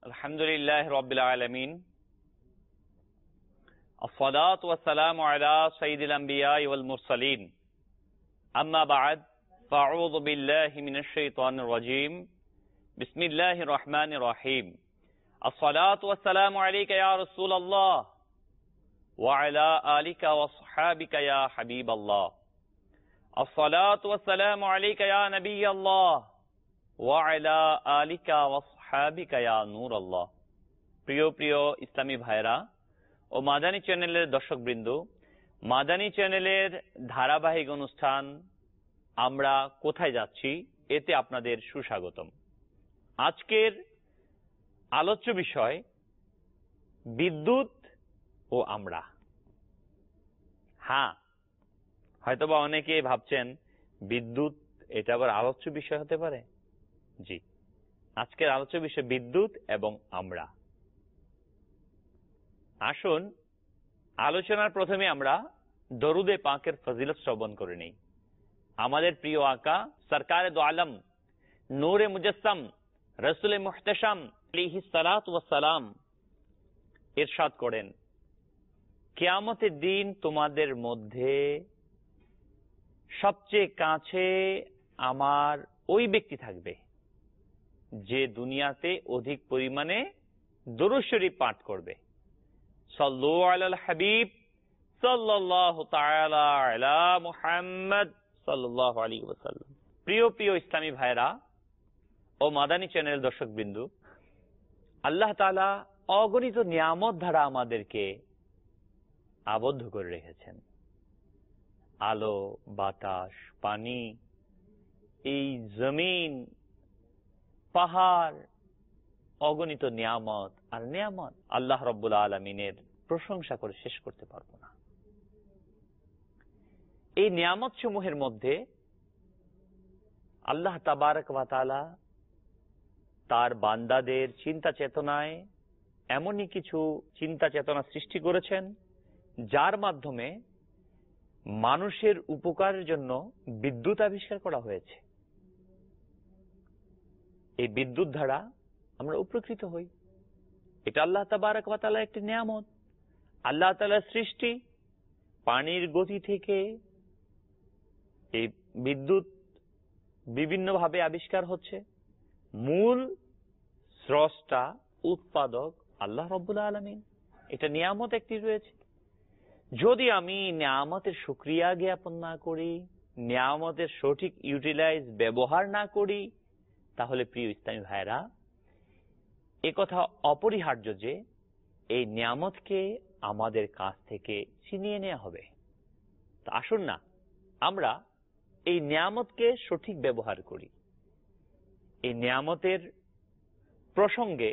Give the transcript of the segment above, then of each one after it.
আলহামদুলিল্লাহ রাব্বিল আলামিন আসসালাতু ওয়াসসালামু আলা সাইয়্যিদিল আমবিয়া ওয়াল মুরসালিন আম্মা বা'দ ফাআউযু বিল্লাহি মিনাশ শাইতানির রাজীম বিসমিল্লাহির রহমানির রহিম আসসালাতু ওয়াসসালামু আলাইকা ইয়া রাসূলুল্লাহ ওয়া আলা আলিকা ওয়া আসহাবিকা ইয়া হাবিবাল্লাহ আসসালাতু ওয়াসসালামু আলাইকা ইয়া নবিয়াল্লাহ ওয়া আলা আলিকা ওয়া আসহাবিকা ইয়া নূরাল্লাহ। প্রিয় প্রিয় ইসলামী ভাইরা ও মাদানী চ্যানেলের দর্শকবৃন্দ, মাদানী চ্যানেলের ধারাবাহিক অনুষ্ঠান আমরা কোথায় যাচ্ছি এতে আপনাদের সুস্বাগতম। আজকের আলোচ্য বিষয় বিদ্যুৎ ও আমরা। হ্যাঁ, হয়তোবা অনেকে ভাবছেন বিদ্যুৎ এটা আবার আলোচ্য বিষয় হতে পারে। জি, আজকের আলোচ্য বিষয় বিদ্যুৎ এবং আমরা। আসুন আলোচনার প্রথমে আমরা দরুদে পাকের ফজিলত শ্রবণ করে নেই। আমাদের প্রিয় আকা সরকারে দো আলম নূরে মুজাসসাম রাসূলে মুহতাশাম আলাইহিস সালাতু ওয়াস সালাম ইরশাদ করেন, কিয়ামতের দিন তোমাদের মধ্যে সবচেয়ে কাছে আমার ওই ব্যক্তি থাকবে যে দুনিয়াতে অধিক পরিমাণে দরুদ শরীফ পাঠ করবে। সাল্লু আলাল হাবিব সাল্লাল্লাহু তাআলা আলা মুহাম্মদ সাল্লাল্লাহু আলাইহি ওয়াসাল্লাম। প্রিয় প্রিয় ইসলামী ভাইরা ও মাদানী চ্যানেল দর্শকবৃন্দ, আল্লাহ তাআলা অগণিত নিয়ামত দ্বারা আমাদেরকে আবদ্ধ করে রেখেছেন। আলো, বাতাস, পানি, এই জমিন, পাহাড়, অগণিত নিয়ামত আর নিয়ামত। আল্লাহ রাব্বুল আলামিনের প্রশংসা করে শেষ করতে পারবো না। এই নিয়ামত সমূহের মধ্যে আল্লাহ তাবারক ওয়া তাআলা তার বান্দাদের চিন্তা চেতনায় এমনই কিছু চিন্তা চেতনা সৃষ্টি করেছেন যার মাধ্যমে মানুষের উপকারের জন্য বিদ্যুৎ আবিষ্কার করা হয়েছে। এই বিদ্যুৎ দ্বারা আমরা উপকৃত হই। এটা আল্লাহ তাবারক ওয়া তাআলার একটি নিয়ামত, আল্লাহ তাআলার সৃষ্টি। পানির গতি থেকে এই বিদ্যুৎ বিভিন্নভাবে আবিষ্কার হচ্ছে। মূল স্রষ্টা উৎপাদক আল্লাহ রাব্বুল আলামিন। এটা নিয়ামত একটি রয়েছে। যদি আমি নিয়ামতের শুকরিয়া জ্ঞাপন না করি, নিয়ামতের সঠিক ইউটিলাইজ ব্যবহার না করি, তাহলে প্রিয় ইসলামী ভাইরা একথা অপরিহার্য যে এই নিয়ামতকে আমাদের কাছ থেকে ছিনিয়ে নেওয়া হবে। তো আসুন না আমরা এই নিয়ামতকে সঠিক ব্যবহার করি। এই নিয়ামতের প্রসঙ্গে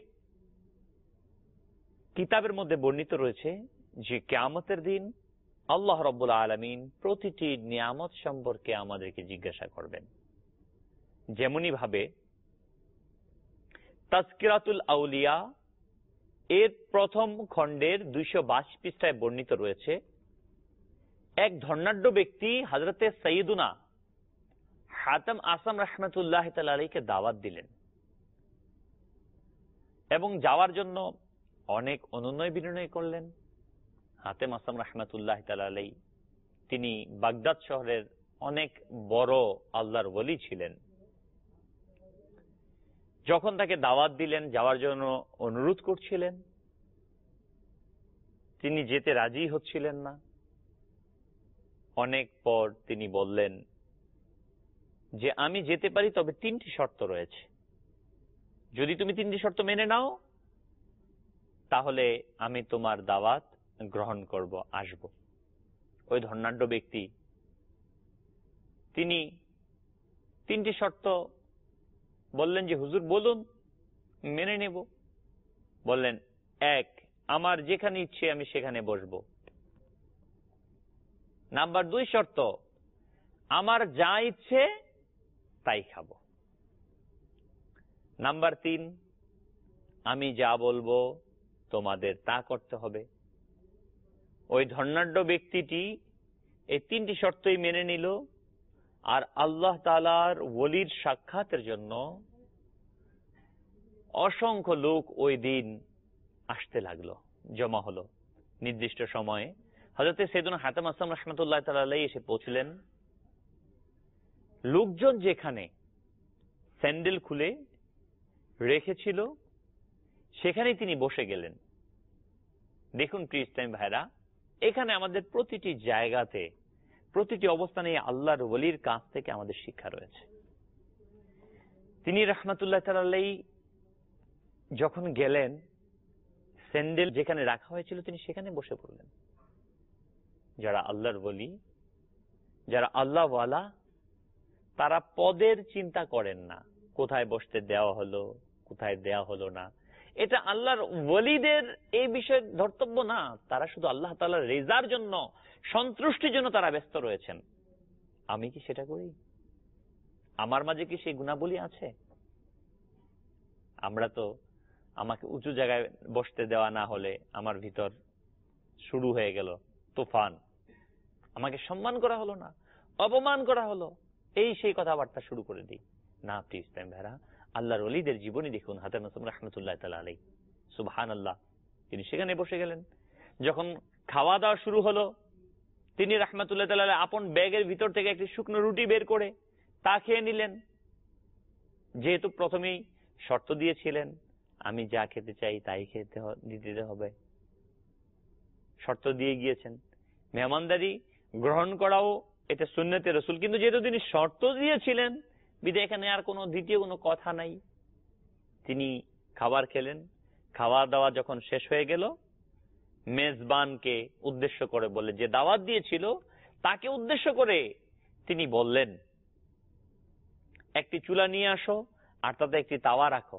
কিতাবের মধ্যে বর্ণিত রয়েছে যে কিয়ামতের দিন আল্লাহ রাব্বুল আলামিন প্রতিটি নিয়ামত সম্পর্কে আমাদেরকে জিজ্ঞাসা করবেন। যেমনি ভাবে তাজকিরাতুল আউলিয়া এর প্রথম খণ্ডের 222 পৃষ্ঠায় বর্ণিত রয়েছে, এক ধর্নাঢ্য ব্যক্তি হযরতে সাইয়্যিদুনা হাতেম আসাম রাহমাতুল্লাহ তাআলা আলাইহিকে দাওয়াত দিলেন এবং যাওয়ার জন্য অনেক অনুনয় বিনয় করলেন। হাতেম আসাম রাহমাতুল্লাহ তাআলা আলাইহি তিনি বাগদাদ শহরের অনেক বড় আল্লাহর ওলি ছিলেন। যখন তাকে দাওয়াত দিলেন, যাওয়ার জন্য অনুরোধ করছিলেন, তিনি যেতে রাজি হচ্ছিলেন না। অনেক পর তিনি বললেন যে আমি যেতে পারি, তবে 3টি শর্ত রয়েছে। যদি তুমি 3টি শর্ত মেনে নাও তাহলে আমি তোমার দাওয়াত গ্রহণ করব, আসব। ওই ধর্নাঢ্য ব্যক্তি তিনি 3টি শর্ত বললেন যে হুজুর বলুন, মেনে নেব। বললেন, 1, আমার যেখানে ইচ্ছে আমি সেখানে বসবো। নাম্বার 2 শর্ত, আমার যা ইচ্ছে তাই খাবো। নাম্বার 3, আমি যা বলবো তোমাদের তা করতে হবে। ওই ধর্নাঢ্য ব্যক্তিটি এই 3টি শর্তই মেনে নিল আর আল্লাহ তাআলার ওলির সাক্ষাতের জন্য অসংখ্য লোক ওই দিন আসতে লাগলো, জমা হলো নির্দিষ্ট সময়ে। হযরত সাইয়েদুনা হাতেম আসলাম রাহমাতুল্লাহ তাআলা আলাইহি এসে পৌঁছলেন। লোকজন যেখানে স্যান্ডেল খুলে রেখেছিল সেখানেই তিনি বসে গেলেন। দেখুন প্রিয় ইসলামী ভাইরা, এখানে আমাদের প্রতিটি জায়গাতে, প্রতিটি অবস্থানে আল্লাহর ওলির কাছ থেকে আমাদের শিক্ষা রয়েছে। তিনি রাহমাতুল্লাহ তাআলা আলাইহি যখন গেলেন, স্যান্ডেল যেখানে রাখা হয়েছিল তিনি সেখানে বসে পড়লেন। যারা আল্লাহর ওলি, যারা আল্লাহওয়ালা, তারা পদের চিন্তা করেন না, কোথায় বসতে দেওয়া হলো, কোথায় দেওয়া হলো না। এটা আল্লাহর ওলিদের এই বিষয়ে ধর্তব্য না। তারা শুধু আল্লাহ তাআলার রেজার জন্য, সন্তুষ্টির জন্য তারা ব্যস্ত রয়েছেন। আমি কি সেটা করি? আমার মাঝে কি সেই গুণাবলী আছে? আমরা তো, আমাকে উঁচু জায়গায় বসতে দেওয়া না হলে আমার ভিতর শুরু হয়ে গেল তুফান, আমাকে সম্মান করা হলো না, অপমান করা হলো, এই সেই কথাবার্তা শুরু করে দিই না। প্রিয় ইসলাম ভাইরা, আল্লাহর ওলিদের জীবনী দেখুন। হাতেম আসলাম রাহমাতুল্লাহ তাআলা আলাইহি, সুবহানাল্লাহ, তিনি সেখানে বসে গেলেন। যখন খাওয়া দাওয়া শুরু হলো, তিনি রাহমাতুল্লাহ তাআলা আলাইহি আপন ব্যাগের ভিতর থেকে একটি শুকনো রুটি বের করে তা খেয়ে নিলেন। যেহেতু প্রথমেই শর্ত দিয়েছিলেন, আমি যা খেতে চাই তাই দিতে হবে, শর্ত দিয়ে গিয়েছেন। মেহমানদারি গ্রহণ করাও এটা সুন্নতে রাসূল, কিন্তু যেহেতু তিনি শর্ত দিয়েছিলেন, বিধায় এখানে আর কোনো দ্বিতীয় কোনো কথা নাই। তিনি খাবার খেলেন। খাওয়া দাওয়া যখন শেষ হয়ে গেল, মেজবানকে উদ্দেশ্য করে বলে, যে দাওয়াত দিয়েছিল তাকে উদ্দেশ্য করে তিনি বললেন, একটি চুলা নিয়ে আসো আর তাতে একটি তাওয়া রাখো।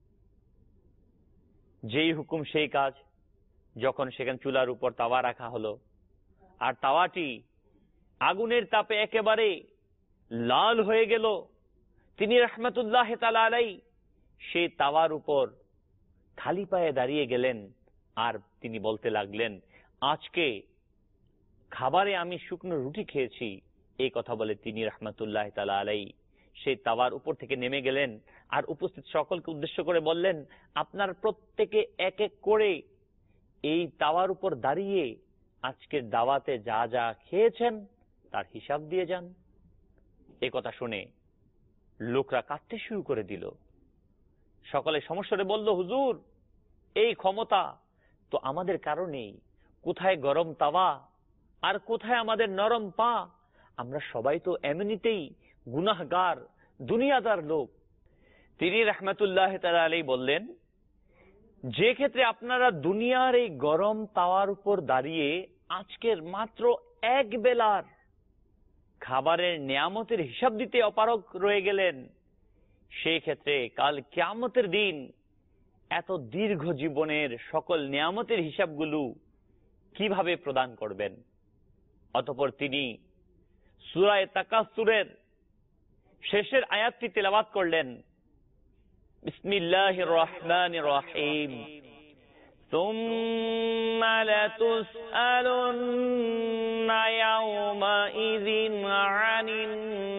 যেই হুকুম সেই কাজ। যখন সেখানে চুলার উপর তাওয়া রাখা হলো, আর তাওয়াটি আগুনের তাপে একেবারে লাল হয়ে গেল, তিনি রাহমাতুল্লাহ তাআলা আলাইহি সেই তাওয়ার উপর খালি পায়ে দাঁড়িয়ে গেলেন। আর তিনি বলতে লাগলেন, আজকে খাবারে আমি শুকনো রুটি খেয়েছি। এই কথা বলে তিনি রাহমাতুল্লাহ তাআলা আলাইহি সেই তাওয়ার উপর থেকে নেমে গেলেন, আর উপস্থিত সকলকে উদ্দেশ্য করে বললেন, আপনার প্রত্যেকে এক এক করে এই তাওয়ার উপর দাঁড়িয়ে আজকের দাওয়াতে যা যা খেয়েছেন তার হিসাব দিয়ে যান। এই কথা শুনে লোকরা কাঁদতে শুরু করে দিল। সকলে সমস্যারে বলল, হুজুর, এই ক্ষমতা তো আমাদের কারণেই। কোথায় গরম তাওয়া আর কোথায় আমাদের নরম পা? আমরা সবাই তো এমনিতেই গুনাহগার, দুনিয়াদার লোক। তিনি রাহমাতুল্লাহ তাআলা আলাইহি বললেন, যে ক্ষেত্রে আপনারা দুনিয়ার এই গরম তাওয়ার উপর দাঁড়িয়ে আজকের মাত্র এক বেলার খাবারের নিয়ামতের হিসাব দিতে অপারগ রয়ে গেলেন, সেই ক্ষেত্রে কাল কিয়ামতের দিন এত দীর্ঘ জীবনের সকল নিয়ামতের হিসাবগুলো কিভাবে প্রদান করবেন? অতঃপর তিনি সূরা তাকাসুরের শেষের আয়াতটি তেলাওয়াত করলেন, বিসমিল্লাহির রহমানির রহিম, সুম্মা লাতুসআলুন্না ইয়াওমাইযিন আনিন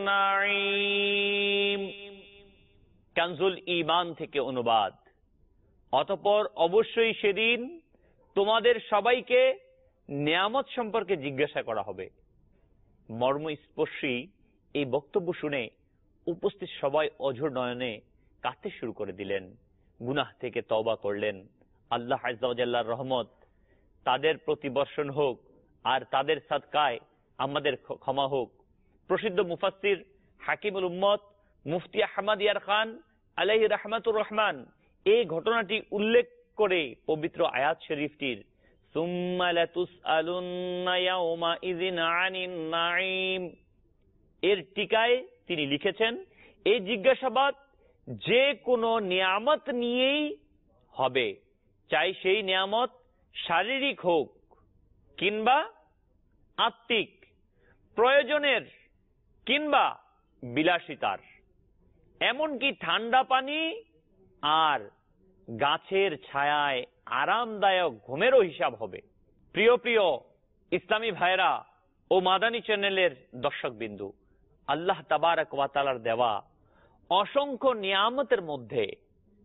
নাঈম। কানজুল ঈমান থেকে অনুবাদ। অতঃপর অবশ্যই সেদিন তোমাদের সবাইকে নিয়ামত সম্পর্কে জিজ্ঞাসা করা হবে। মর্মস্পর্শী এই বক্তব্য শুনে উপস্থিত সবাই অঝোর নয়নে কাঁদতে শুরু করে দিলেন, গুনাহ থেকে তওবা করলেন। আল্লাহ আযজা ওয়া জাল্লার রহমত তাদের প্রতি বর্ষণ হোক, আর তাদের সাদকায় আমাদের ক্ষমা হোক। প্রসিদ্ধ মুফাসসির হাকিমুল উম্মত মুফতি আহমদ ইয়ার খান আলাইহি রাহমাতুর রহমান এই ঘটনাটি উল্লেখ করে পবিত্র আয়াত শরীফটির সুম্মা লাতুসআলুন্না ইয়াওমাইযিন আনিন নাঈম এর টিকায় তিনি লিখেছেন, এই জিজ্ঞাসাবাদ যে কোনো নিয়ামত নিয়েই হবে, চাই সেই নিয়ামত শারীরিক হোক কিংবা আত্মিক, প্রয়োজনের কিংবা বিলাসিতার, এমনকি ঠান্ডা পানি আর গাছের ছায়ায় আরামদায়ক ঘুমেরও হিসাব হবে। প্রিয় প্রিয় ইসলামী ভাইরা ও মাদানী চ্যানেলের দর্শক বিন্দু, আল্লাহ তাবারক ওয়া তাআলার দেওয়া অসংখ্য নিয়ামতের মধ্যে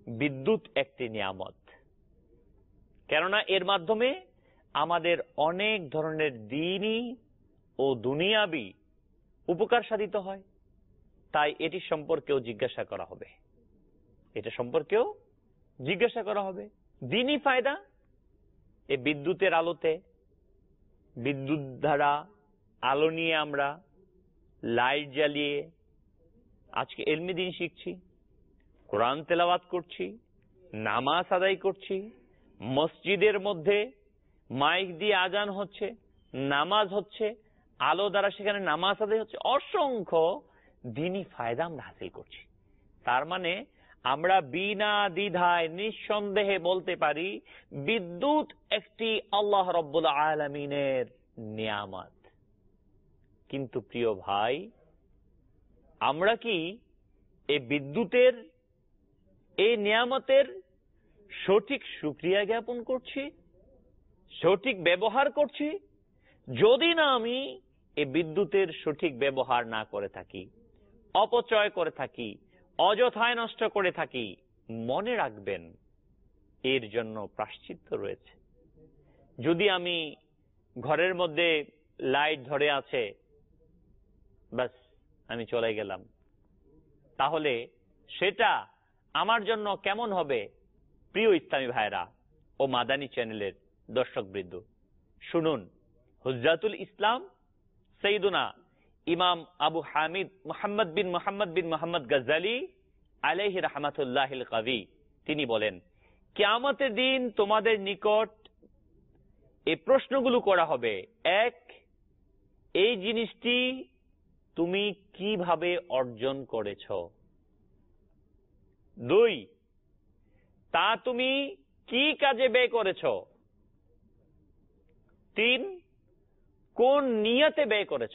বিদ্যুৎ একটি নিয়ামত, কেননা এর মাধ্যমে আমাদের অনেক ধরনের দ্বীনি ও দুনিয়াবি উপকার সাধিত হয়। তাই এটি সম্পর্কেও জিজ্ঞাসা করা হবে, এটা সম্পর্কেও জিজ্ঞাসা করা হবে। দ্বীনি ফায়দা, এই বিদ্যুতের আলোতে, বিদ্যুৎ দ্বারা আলো নিয়ে আমরা লাইট জ্বালিয়ে আজকে ইলমি দ্বীন শিখছি, কোরআন তেলাওয়াত করছি, নামাজ আদায় করছি, মসজিদের মধ্যে মাইক দিয়ে আজান হচ্ছে, নামাজ হচ্ছে, আলো দ্বারা সেখানে নামাজ আদায় হচ্ছে, অসংখ্য দ্বীনি ফায়দা আমরা হাসিল করছি। তার মানে আমরা বিনা দ্বিধায় নিঃসন্দেহে বলতে পারি বিদ্যুৎ একটি আল্লাহ রাব্বুল আলামিনের নিয়ামত। কিন্তু প্রিয় ভাই, আমরা কি এই বিদ্যুতের এই নিয়ামতের সঠিক শুকরিয়া জ্ঞাপন করছি, সঠিক ব্যবহার করছি? যদি না আমি এই বিদ্যুতের সঠিক ব্যবহার না করে থাকি, অপচয় করে থাকি, অযথায় নষ্ট করে থাকি, মনে রাখবেন এর জন্য প্রায়শ্চিত্ত রয়েছে। যদি আমি ঘরের মধ্যে লাইট ধরে আছে, বাস আমি চলে গেলাম, তাহলে সেটা আমার জন্য কেমন হবে? প্রিয় ইসলামী ভাইরা ও মাদানী চ্যানেলের দর্শকবৃন্দ, শুনুন হুজ্জাতুল ইসলাম সৈয়দুনা ইমাম আবু হামিদ মুহাম্মদ বিন মুহাম্মদ গজ্জালী আলাইহি রাহমাতুল্লাহিল কাভি তিনি বলেন, কিয়ামতের দিন তোমাদের নিকট এই প্রশ্নগুলো করা হবে। এক, এই জিনিসটি তুমি কিভাবে অর্জন করেছ? দুই, তা তুমি কি কাজে ব্যয় করেছ? তিন, কোন নিয়তে ব্যয় করেছ?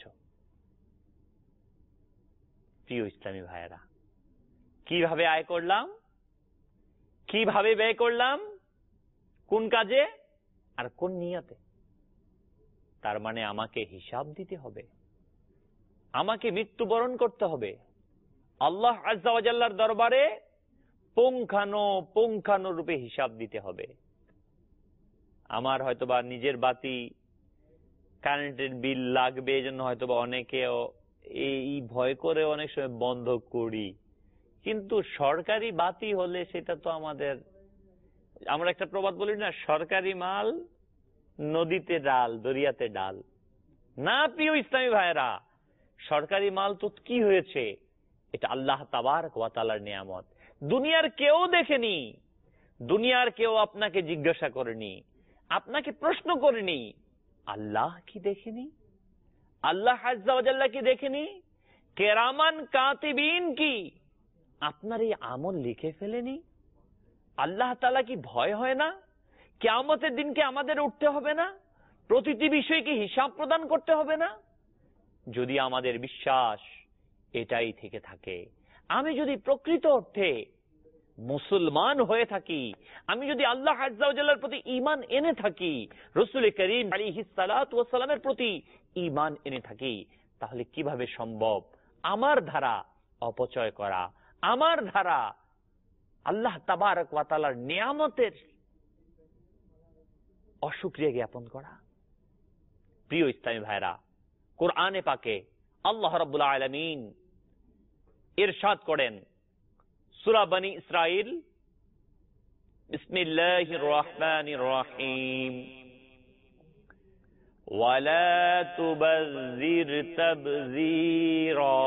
প্রিয় ইসলামী ভাইয়েরা, কিভাবে আয় করলাম, কিভাবে ব্যয় করলাম, কোন কাজে আর কোন নিয়তে? তার মানে আমাকে হিসাব দিতে হবে, আমাকে মৃত্যুবরণ করতে হবে, আল্লাহ আজ্জা ওয়া জাল্লার দরবারে পুঙ্খানুরূপে হিসাব দিতে হবে। আমার হয়তোবা নিজের বাতি, কারেন্টের বিল লাগবে, এই জন্য হয়তোবা অনেকে এই ভয় করে অনেক সময় বন্ধ করি, কিন্তু সরকারি বাতি হলে সেটা তো আমাদের, আমরা একটা প্রবাদ বলি না, সরকারি মাল নদীতে ডাল, দরিয়াতে ডাল। না প্রিয় ইসলামী ভাইয়েরা, সরকারি মাল তো কি হয়েছে, এটা আল্লাহ তাবারক ওয়া তাআলার নিয়ামত। দুনিয়ার কেউ দেখেনি, দুনিয়ার কেউ আপনাকে জিজ্ঞাসা করেনি, আপনাকে প্রশ্ন করেনি, আল্লাহ কি দেখেনি? আল্লাহ আজ্জা ওয়া জাল্লা কি দেখেনি? কেরামান কাতিবিন কি আপনার এই আমল লিখে ফেলেনি? আল্লাহ তাআলা কি ভয় হয় না? কিয়ামতের দিনকে আমাদের উঠতে হবে না? প্রতিটি বিষয়কে হিসাব প্রদান করতে হবে না? যদি আমাদের বিশ্বাস এটাই থেকে থাকে, আমি যদি প্রকৃত অর্থে মুসলমান হয়ে থাকি, আমি যদি আল্লাহ আজ্জা ওয়া জাল্লার প্রতি ঈমান এনে থাকি, রাসূল করিম আলাইহিস সালাতু ওয়াস সালামের প্রতি ঈমান এনে থাকি, তাহলে কিভাবে সম্ভব আমার ধারা অপচয় করা, আমার ধারা আল্লাহ তাবারক ওয়া তাআলার নিয়ামতের অশুকরিয়া জ্ঞাপন করা? প্রিয় ইসলামী ভাইরা, কোরআনে পাকে আল্লাহ রাব্বুল আলামিন ইরশাদ করেন, সূরা বনী ইসরাইল, বিসমিল্লাহির রহমানির রহিম, ওয়ালা তুবাযযির তাবযীরা।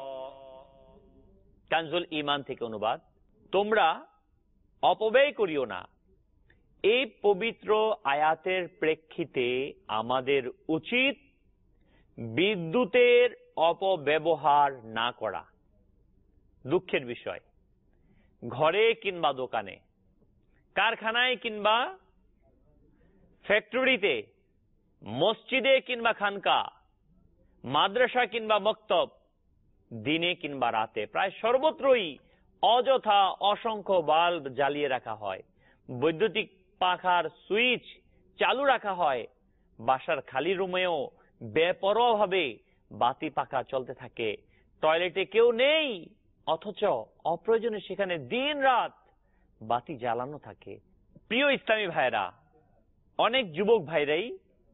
কানজুল ঈমান থেকে অনুবাদ, তোমরা অপব্যয় করিও না। এই পবিত্র আয়াতের প্রেক্ষিতে আমাদের উচিত বিদ্যুতের অপব্যবহার না করা। দুঃখের বিষয়, ঘরে কিংবা দোকানে, কারখানায় কিংবা ফ্যাক্টরিতে, মসজিদে কিংবা খানকা, মাদ্রাসা কিংবা মক্তব, দিনে কিংবা রাতে, প্রায় সর্বত্রই অযথা অসংখ্য বাল্ব জ্বালিয়ে রাখা হয়, বৈদ্যুতিক পাখার সুইচ চালু রাখা হয়, বাসার খালি রুমেও বেপরোয়াভাবে বাতি পাখা চলতে থাকে, টয়লেটে কেউ নেই, অথচ অপ্রয়োজনে সেখানে দিন রাত বাতি জ্বালানো থাকে। প্রিয় ইসলামী ভাইরা, অনেক যুবক ভাইরাই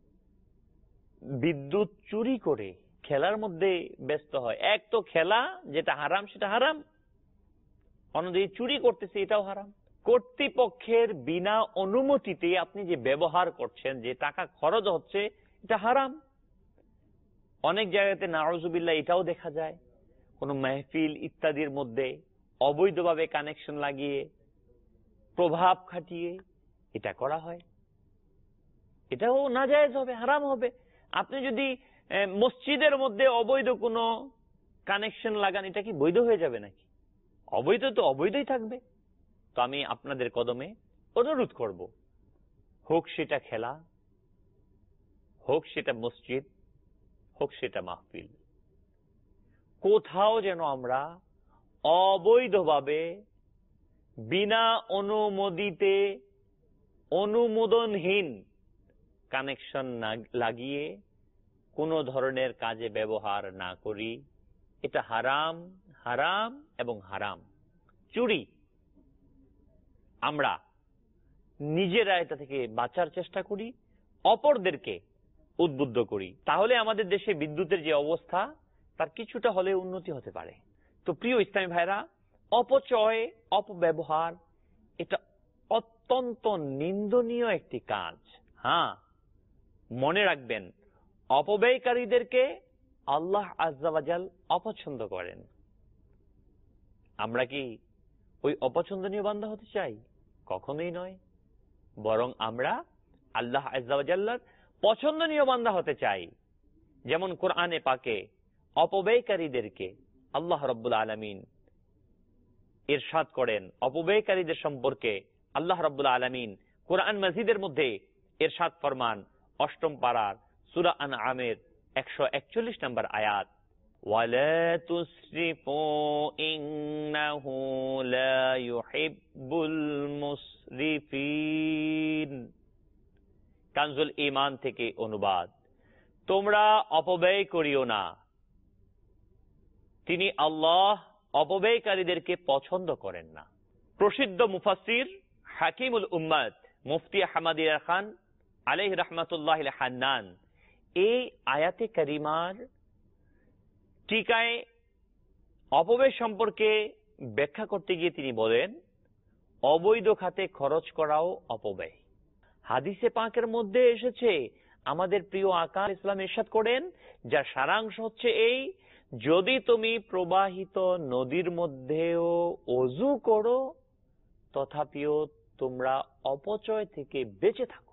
বিদ্যুৎ চুরি করে খেলার মধ্যে ব্যস্ত হয়। এক তো খেলা যেটা হারাম সেটা হারাম, অন্যদিকে চুরি করতেছে এটাও হারাম। কর্তৃপক্ষের বিনা অনুমতিতে আপনি যে ব্যবহার করছেন, যে টাকা খরচ হচ্ছে, এটা হারাম। অনেক জায়গাতে নাউজুবিল্লাহ এটাও দেখা যায়, কোন মাহফিল ইত্যাদির মধ্যে অবৈধভাবে কানেকশন লাগিয়ে প্রভাব খাটিয়ে এটা করা হয়। এটাও নাজায়েজ হবে, হারাম হবে। আপনি যদি মসজিদের মধ্যে অবৈধ কোনো কানেকশন লাগান, এটা কি বৈধ হয়ে যাবে নাকি? অবৈধ তো অবৈধই থাকবে। তো আমি আপনাদের কদমে অনুরোধ করব, হোক সেটা খেলা, হোক সেটা মসজিদ, হোক সেটা মাহফিল, কোথাও যেন আমরা অবৈধভাবে বিনা অনুমোদিতে অনুমোদনহীন কানেকশন না লাগিয়ে কোন ধরনের কাজে ব্যবহার না করি। এটা হারাম, হারাম এবং হারাম। চুরি আমরা নিজেরা এটা থেকে বাঁচার চেষ্টা করি, অপরদেরকে উদ্বুদ্ধ করি, তাহলে আমাদের দেশে বিদ্যুতের যে অবস্থা তার কিছুটা হলে উন্নতি হতে পারে। তো প্রিয় ইসলামী ভাইরা, অপচয়, অপব্যবহার এটা অত্যন্ত নিন্দনীয় একটি কাজ। হ্যাঁ, মনে রাখবেন, অপব্যয়কারীদেরকে আল্লাহ আজ্জা ওয়া জাল অপছন্দ করেন। আমরা কি ওই অপছন্দনীয় বান্দা হতে চাই? কখনোই নয়। বরং আমরা আল্লাহ আজ্জা ওয়া জাল্লার পছন্দনীয় বান্দা হতে চাই। যেমন কোরআনে পাকে অপব্যয়কারীদেরকে আল্লাহ রাব্বুল আলামিন ইরশাদ করেন, অপব্যয়কারীদের সম্পর্কে আল্লাহ রাব্বুল আলামিন কোরআন মাজিদের মধ্যে ইরশাদ ফরমান, ৮ম পারার সূরা আনআমের ১৪১ নম্বর আয়াত, ওয়ালা তুসরিফু ইন্নাহু লা ইউহিব্বুল মুসরিফিন। কানজুল ঈমান থেকে অনুবাদ, তোমরা অপব্যয় করিও না, তিনি আল্লাহ অপব্যয়কারীদেরকে পছন্দ করেন না। প্রসিদ্ধ মুফাসসির হাকিমুল উম্মাত মুফতি আহমদ ইয়ার খান আলাইহি রাহমাতুল্লাহ আল হান্নান এই আয়াতে কারিমার টিকায় অপব্যয় সম্পর্কে ব্যাখ্যা করতে গিয়ে তিনি বলেন, অবৈধ খাতে খরচ করাও অপব্যয়। হাদিসে পাকের মধ্যে এসেছে, আমাদের প্রিয় আকা ইসলাম ইরশাদ করেন, যার সারাংশ হচ্ছে এই, যদি তুমি প্রবাহিত নদীর মধ্যেও ওযু করো তথাপিও তোমরা অপচয় থেকে বেঁচে থাকো।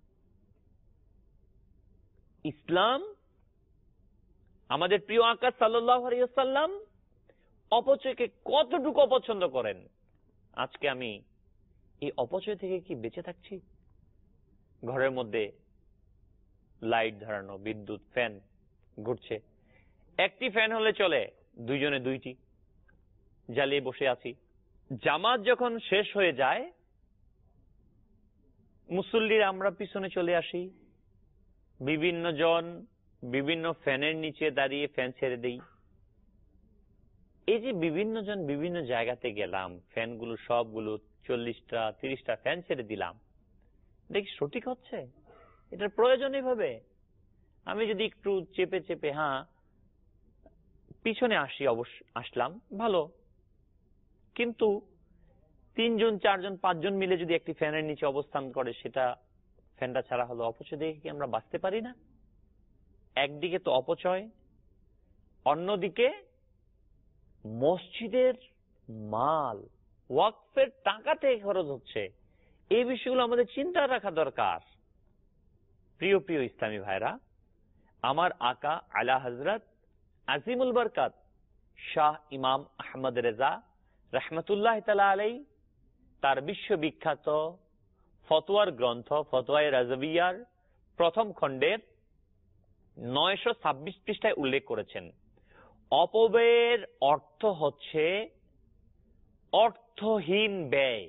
ইসলাম, আমাদের প্রিয় আকা সাল্লাল্লাহু আলাইহি ওয়াসাল্লাম অপচয়কে কতটুকু অপছন্দ করেন। আজকে আমি এই অপচয় থেকে কি বেঁচে থাকছি? ঘরের মধ্যে লাইট ধরানো, বিদ্যুৎ, ফ্যান ঘুরছে, একটি ফ্যান হলে চলে, দুইজনে দুইটি জ্বালিয়ে বসে আছি। জামাত যখন শেষ হয়ে যায়, মুসল্লিরা আমরা পিছনে চলে আসি, বিভিন্ন জন বিভিন্ন ফ্যানের নিচে দাঁড়িয়ে ফ্যান ছেড়ে দেই। এই যে বিভিন্ন জন বিভিন্ন জায়গাতে গেলাম, ফ্যানগুলো সবগুলো 40টা 30টা ফ্যান ছেড়ে দিলাম, দেখি সঠিক হচ্ছে? এটার প্রয়োজন এইভাবে? আমি যদি একটু চেপে চেপে পিছনে আসি, অবশ্য আসলাম ভালো, কিন্তু 3 জন 4 জন 5 জন মিলে যদি একটি ফ্যানের নিচে অবস্থান করে, সেটা ফ্যানটা ছাড়া হলো, অপচয় দেখে কি আমরা বাঁচতে পারি না? একদিকে তো অপচয়, অন্যদিকে মসজিদের মাল, ওয়াকফের টাকা থেকে খরচ হচ্ছে। এই বিষয়গুলো আমাদের চিন্তা রাখা দরকার। প্রিয় প্রিয় ইসলামী ভাইরা, আমার আকা আলা হযরত আজিমুল বরকত শাহ ইমাম আহমদ রেজা রাহমাতুল্লাহ তাআলা আলাইহি তার বিশ্ববিখ্যাত ফতোয়ার গ্রন্থ ফতোয়ায়ে রাজবিয়ার প্রথম খণ্ডের 926 পৃষ্ঠায় উল্লেখ করেছেন, অপব্যয়ের অর্থ হচ্ছে অর্থহীন ব্যয়।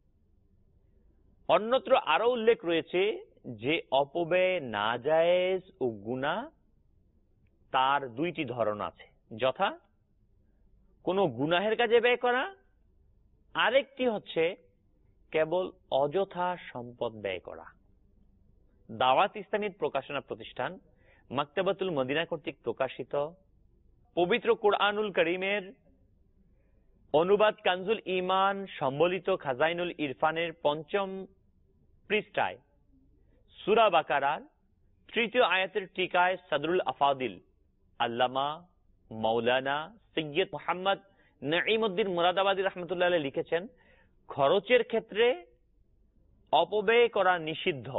অন্যত্র আরো উল্লেখ রয়েছে যে অপব্যয় নাজায়েজ ও গুনাহ, তার 2টি ধরন আছে, যথা কোন গুনাহের কাজে ব্যয় করা, আরেকটি হচ্ছে কেবল অযথা সম্পদ ব্যয় করা। দাওয়াত ইসলামীর প্রকাশনা প্রতিষ্ঠান মাকতাবাতুল মদিনা কর্তৃক প্রকাশিত পবিত্র কুরআনুল কারীমের অনুবাদ কানজুল ঈমান সম্বলিত খাজাইনুল ইরফানের ৫ম পৃষ্ঠায় সূরা বাকারার ৩য় আয়াতের টিকায় সদরুল আফাদিল আল্লামা মাওলানা সৈয়দ মুহাম্মদ নঈমউদ্দিন মুরাদাবাদী রাহমাতুল্লাহ আলাইহি লিখেছেন, খরচের ক্ষেত্রে অপব্যয় করা নিষিদ্ধ,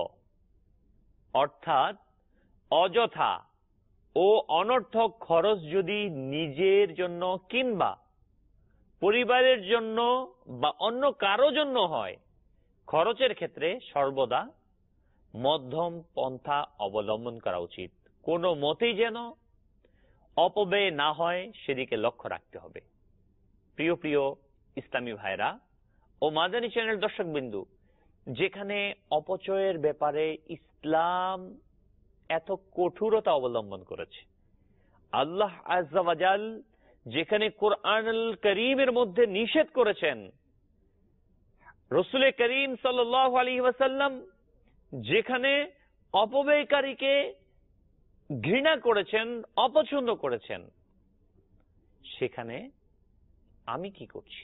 অর্থাৎ অযথা ও অনর্থক খরচ যদি নিজের জন্য কিংবা পরিবারের জন্য বা অন্য কারো জন্য হয়, খরচের ক্ষেত্রে সর্বদা মধ্যম পন্থা অবলম্বন করা উচিত। কোনো মতেই যেন অপব্যয় না হয় সেদিকে লক্ষ্য রাখতে হবে। প্রিয় প্রিয় ইসলামী ভাইরা ও মাদানী চ্যানেল দর্শকবৃন্দু, যেখানে অপচয়ের ব্যাপারে ইসলাম এত কঠোরতা অবলম্বন করেছে, আল্লাহ আযজা ওয়া জাল যেখানে কুরআনুল কারীমের মধ্যে নিষেধ করেছেন, রাসূল করিম সাল্লাল্লাহু আলাইহি ওয়াসাল্লাম যেখানে অপব্যয়কারীকে ঘৃণা করেছেন, অপছন্দ করেছেন, সেখানে আমি কি করছি,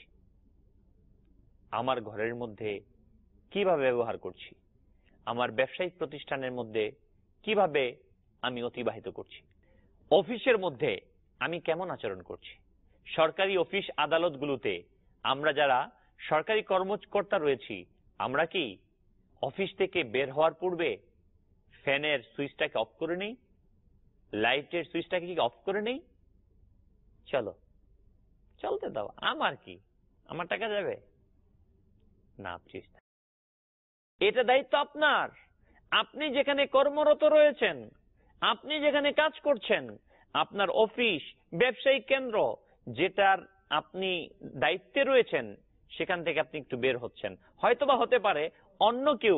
আমার ঘরের মধ্যে কিভাবে ব্যবহার করছি, আমার ব্যবসায়িক প্রতিষ্ঠানের মধ্যে কিভাবে আমি অতিবাহিত করছি, অফিসের মধ্যে আমি কেমন আচরণ করছি, সরকারি অফিস আদালতগুলোতে আমরা যারা সরকারি কর্মকর্তা রয়েছি, আমরা কি অফিস থেকে বের হওয়ার পূর্বে ফ্যানের সুইচটাকে অফ করে নেই, লাইটের সুইচটাকে কি অফ করে নেই? চলো চলতে দাও, আমার কি, আমার টাকা যাবে না। প্লিজ, এটা দায়িত্ব আপনার। আপনি যেখানে কর্মরত রয়েছেন, আপনি যেখানে কাজ করছেন, আপনার অফিস, ব্যবসায়িক কেন্দ্র, যেটার আপনি দায়িত্বে রয়েছেন, সেখান থেকে আপনি একটু বের হচ্ছেন, হয়তোবা হতে পারে অন্য কেউ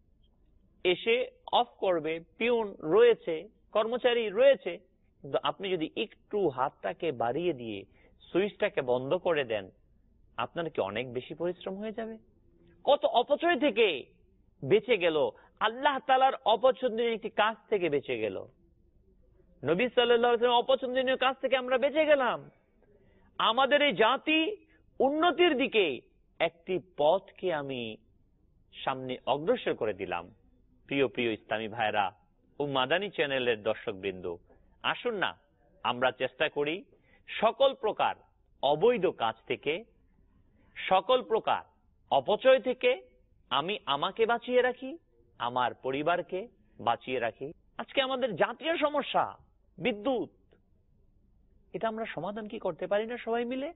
এসে অফ করবে, পিউন রয়েছে, কর্মচারী রয়েছে, কিন্তু আপনি যদি একটু হাতটাকে বাড়িয়ে দিয়ে সুইচটাকে বন্ধ করে দেন, আপনার কি অনেক বেশি পরিশ্রম হয়ে যাবে? কত অপচয় থেকে বেঁচে গেল, আল্লাহ তাআলার অপছন্দনীয় একটি কাজ থেকে বেঁচে গেল, নবী সাল্লাল্লাহু আলাইহি ওয়াসাল্লাম অপছন্দনীয় কাজ থেকে আমরা বেঁচে গেলাম। আমাদের এই জাতি উন্নতির দিকে একটি পথকে আমি সামনে অগ্রসর করে দিলাম। প্রিয় প্রিয় ইসলামী ভাইরা ও মাদানী চ্যানেলের দর্শকবৃন্দ, আসুন না আমরা চেষ্টা করি সকল প্রকার অবৈধ কাজ থেকে, সকল প্রকার অপচয় থেকে আমি আমাকে বাঁচিয়ে রাখি, আমার পরিবারকে বাঁচিয়ে রাখি। আজকে আমাদের জাতীয় সমস্যা বিদ্যুৎ, এটা আমরা সমাধান কি করতে পারি না সবাই মিলে?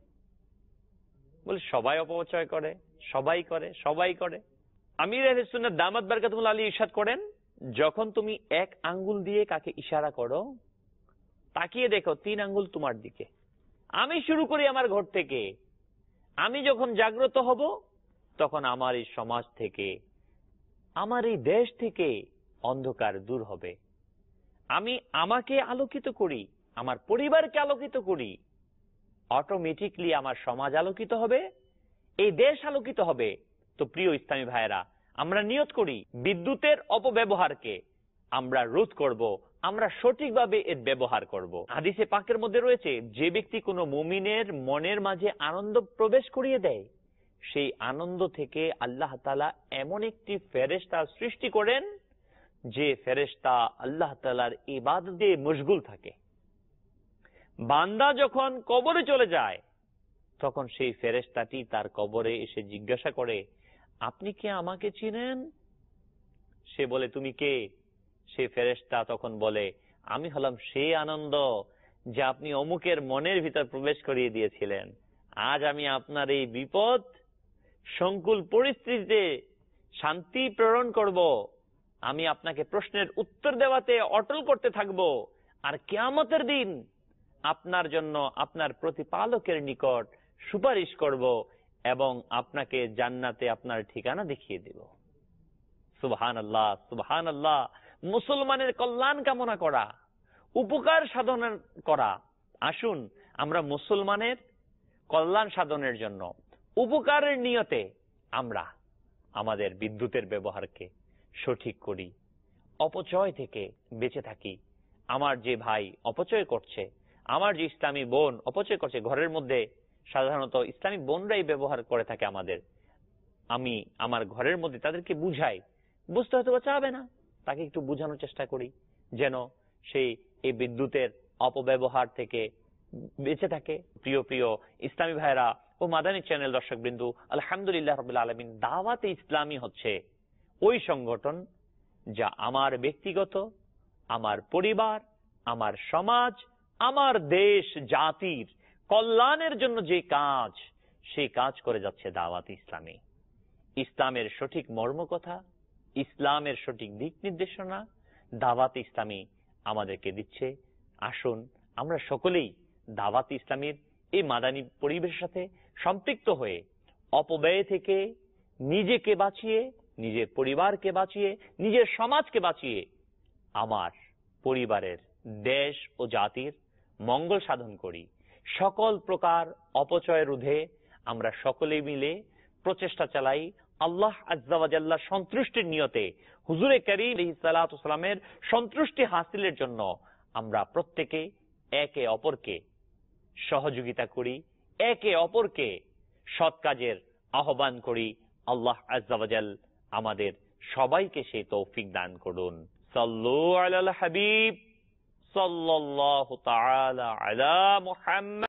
বলে সবাই অপচয় করে, সবাই করে, সবাই করে। আমির আহলে সুন্নাত দামাত বারকাতুহুল আলী ইরশাদ করেন, যখন তুমি এক আঙ্গুল দিয়ে কাকে ইশারা করো, তাকিয়ে দেখো 3 আঙ্গুল তোমার দিকে। আমি শুরু করি আমার ঘর থেকে। আমি যখন জাগ্রত হব, তখন আমার এই সমাজ থেকে, আমার এই দেশ থেকে অন্ধকার দূর হবে। আমি আমাকে আলোকিত করি, আমার পরিবারকে আলোকিত করি, অটোমেটিকলি আমার সমাজ আলোকিত হবে, এই দেশ আলোকিত হবে। তো প্রিয় ইসলামী ভাইয়েরা, আমরা নিয়ত করি বিদ্যুতের অপব্যবহারকে আমরা রোধ করব, আমরা সঠিকভাবে এর ব্যবহার করব। হাদিসে পাকের মধ্যে রয়েছে, যে ব্যক্তি কোনো মুমিনের মনের মাঝে আনন্দ প্রবেশ করিয়ে দেয়, সেই আনন্দ থেকে আল্লাহ তাআলা এমন একটি ফেরেশতা সৃষ্টি করেন, যে ফেরেশতা আল্লাহ তাআলার ইবাদতে মশগুল থাকে। বান্দা যখন কবরে চলে যায়, তখন সেই ফেরেশতাটি তার কবরে এসে জিজ্ঞাসা করে, আপনি কি আমাকে চিনেন? সে বলে, তুমি কে? সেই ফেরেশতা তখন বলে, আমি হলাম সেই আনন্দ যা আপনি অমুকের মনের ভিতর প্রবেশ করিয়ে দিয়েছিলেন। আজ আমি আপনার এই বিপদ সংকুল পরিস্থিতিতে শান্তি প্রেরণ করব, আমি আপনাকে প্রশ্নের উত্তর দেওয়াতে অটল করতে থাকব, আর কিয়ামতের দিন আপনার জন্য আপনার প্রতিপালকের নিকট সুপারিশ করব এবং আপনাকে জান্নাতে আপনার ঠিকানা দেখিয়ে দেব। সুবহানাল্লাহ, সুবহানাল্লাহ। মুসলমানের কল্যাণ কামনা করা, উপকার সাধন করা। আসুন আমরা মুসলমানের কল্যাণ সাধনের জন্য উপকারের নিয়তে আমরা আমাদের বিদ্যুতের ব্যবহারকে সঠিক করি, অপচয় থেকে বেঁচে থাকি। আমার যে ভাই অপচয় করছে, আমার যে ইসলামী বোন অপচয় করছে, ঘরের মধ্যে সাধারণত ইসলামী বোনরাই ব্যবহার করে থাকে আমাদের, আমি আমার ঘরের মধ্যে তাদেরকে বুঝাই, বুঝতে হয়তো চাবে না, তাকে একটু বোঝানোর চেষ্টা করি যেন সেই এই বিদ্যুতের অপব্যবহার থেকে বেঁচে থাকে। প্রিয় প্রিয় ইসলামী ভাইরা ও মাদানী চ্যানেল দর্শক বিন্দু, আলহামদুলিল্লাহ রাব্বিল আলামিন, দাওয়াতে ইসলামী হচ্ছে ওই সংগঠন যা আমার ব্যক্তিগত, আমার পরিবার, আমার সমাজ, আমার দেশ জাতির কল্যাণের জন্য যে কাজ, সেই কাজ করে যাচ্ছে দাওয়াতে ইসলামী। ইসলামের সঠিক মর্মকথা, ইসলামের সঠিক দিক নির্দেশনা দাওয়াতে ইসলামী আমাদেরকে দিচ্ছে। আসুন আমরা সকলেই দাওয়াতে ইসলামীর এই মাদানী পরিবেশের সাথে সম্পৃক্ত হয়ে অপব্যয় থেকে নিজেকে বাঁচিয়ে, নিজের পরিবারকে বাঁচিয়ে, নিজের সমাজকে বাঁচিয়ে আমার পরিবারের, দেশ ও জাতির মঙ্গল সাধন করি। সকল প্রকার অপচয় রোধে আমরা সকলে মিলে প্রচেষ্টা চালাই। আল্লাহ আজ্জা ওয়া জাল্লা সন্তুষ্টির নিয়তে, হুজুরে কারীম আলাইহিস সালাতু ওয়াস সালামের সন্তুষ্টি হাসিলের জন্য আমরা প্রত্যেকে একে অপরকে সহযোগিতা করি, একে অপরকে সৎ কাজের আহ্বান করি। আল্লাহ আজ্জা ওয়া জাল আমাদের সবাইকে সেই তৌফিক দান করুন। সাল্লু আলাল হাবিব সাল্লাল্লাহু তাআলা আলা মুহাম্মাদ।